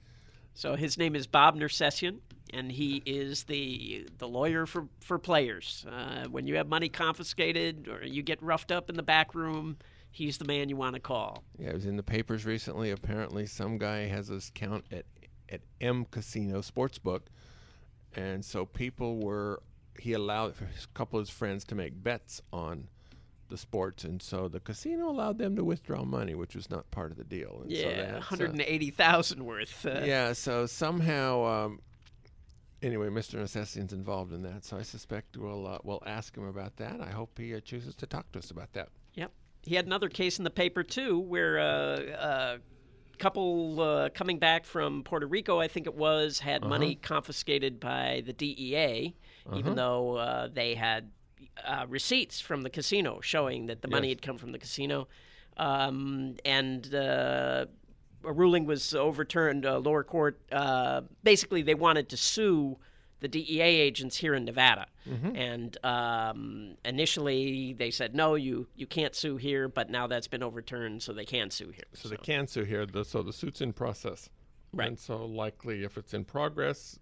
So his name is Bob Nersessian, and he is the lawyer for players. When you have money confiscated or you get roughed up in the back room, he's the man you want to call. Yeah, it was in the papers recently. Apparently, some guy has his account at M Casino Sportsbook, and so he allowed a couple of his friends to make bets on the sports, and so the casino allowed them to withdraw money, which was not part of the deal. And Yeah, so $180,000 worth. Yeah, so somehow, anyway, Mr. Nersessian's involved in that, so I suspect we'll ask him about that. I hope he chooses to talk to us about that. Yep. He had another case in the paper, too, where a couple coming back from Puerto Rico, I think it was, had money confiscated by the DEA, even though they had receipts from the casino showing that the money had come from the casino. And a ruling was overturned, lower court. Basically, they wanted to sue the DEA agents here in Nevada. And initially they said, no, you can't sue here, but now that's been overturned, so they can sue here. So they can sue here, so the suit's in process. Right. And so likely if it's in progress,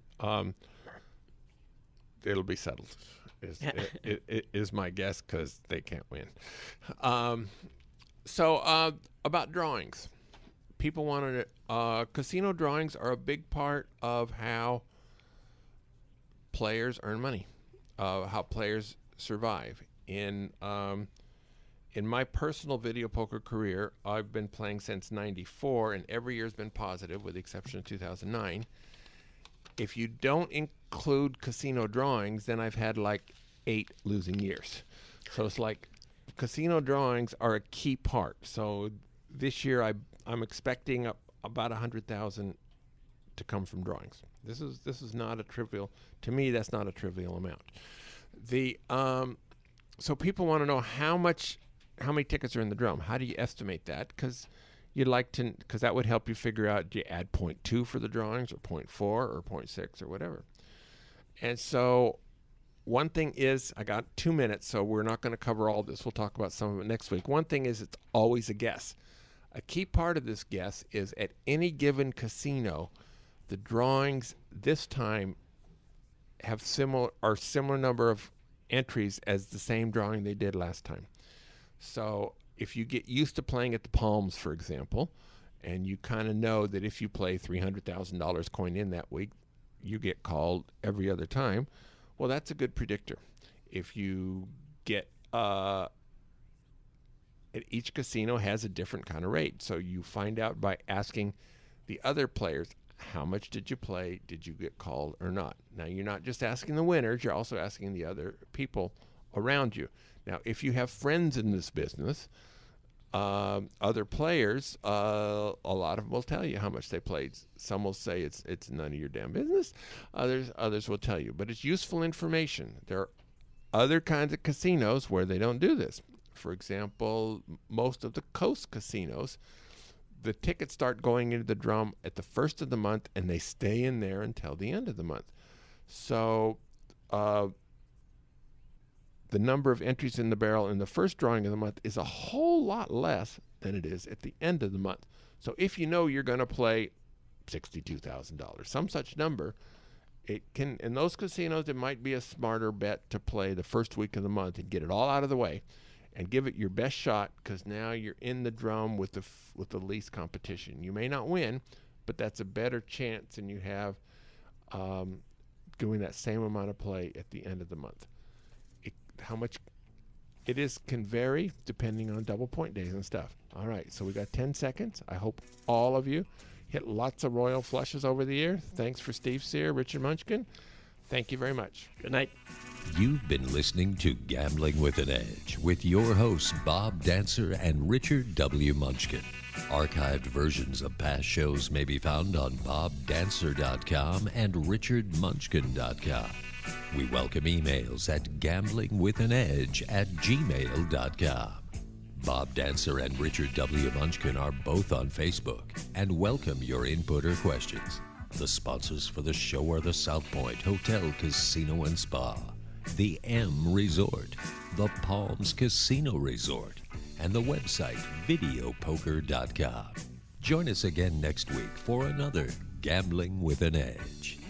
it'll be settled, is my guess, because they can't win. So about drawings. People wanted it. Casino drawings are a big part of how players earn money, how players survive. In my personal video poker career, I've been playing since '94, and every year's been positive, with the exception of 2009. If you don't include casino drawings, then I've had like 8 losing years. So it's like casino drawings are a key part. So this year I'm expecting about 100,000 to come from drawings. This is not a trivial, to me, that's not a trivial amount. So people want to know how many tickets are in the drum. How do you estimate that? Because that would help you figure out, do you add 0.2 for the drawings, or 0.4 or 0.6 or whatever. And so one thing is, I got 2 minutes, so we're not going to cover all this. We'll talk about some of it next week. One thing is, it's always a guess. A key part of this guess is, at any given casino, the drawings this time have similar number of entries as the same drawing they did last time. So if you get used to playing at the Palms, for example, and you kind of know that if you play $300,000 coin in that week, you get called every other time, well, that's a good predictor. If you get at each casino has a different kind of rate, so you find out by asking the other players, how much did you play? Did you get called or not? Now, you're not just asking the winners, you're also asking the other people around you. Now, if you have friends in this business, other players, a lot of them will tell you how much they played. Some will say it's none of your damn business. Others will tell you, but it's useful information. There are other kinds of casinos where they don't do this. For example, most of the coast casinos, the tickets start going into the drum at the first of the month, and they stay in there until the end of the month. So the number of entries in the barrel in the first drawing of the month is a whole lot less than it is at the end of the month. So if you know you're going to play $62,000, some such number, it can, in those casinos, it might be a smarter bet to play the first week of the month and get it all out of the way and give it your best shot, because now you're in the drum with the least competition. You may not win, but that's a better chance than you have doing that same amount of play at the end of the month. How much it is can vary depending on double point days and stuff. All right, so we got 10 seconds. I hope all of you hit lots of royal flushes over the year. Thanks for Steve Sear, Richard Munchkin. Thank you very much. Good night. You've been listening to Gambling with an Edge with your hosts Bob Dancer and Richard W. Munchkin. Archived versions of past shows may be found on bobdancer.com and richardmunchkin.com. We welcome emails at gamblingwithanedge@gmail.com. Bob Dancer and Richard W. Munchkin are both on Facebook and welcome your input or questions. The sponsors for the show are the South Point Hotel, Casino and Spa, the M Resort, the Palms Casino Resort, and the website videopoker.com. Join us again next week for another Gambling with an Edge.